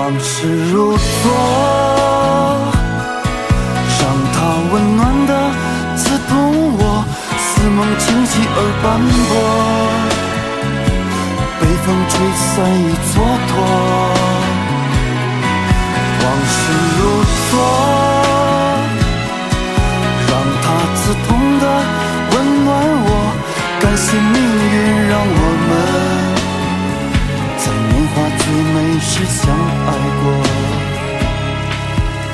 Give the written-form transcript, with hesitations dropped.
往事如昨，让它温暖地刺痛我，似梦清晰而斑驳，被风吹散已蹉跎。往事如昨，让它刺痛地温暖我，感谢命运让我们在年华最美时相爱过。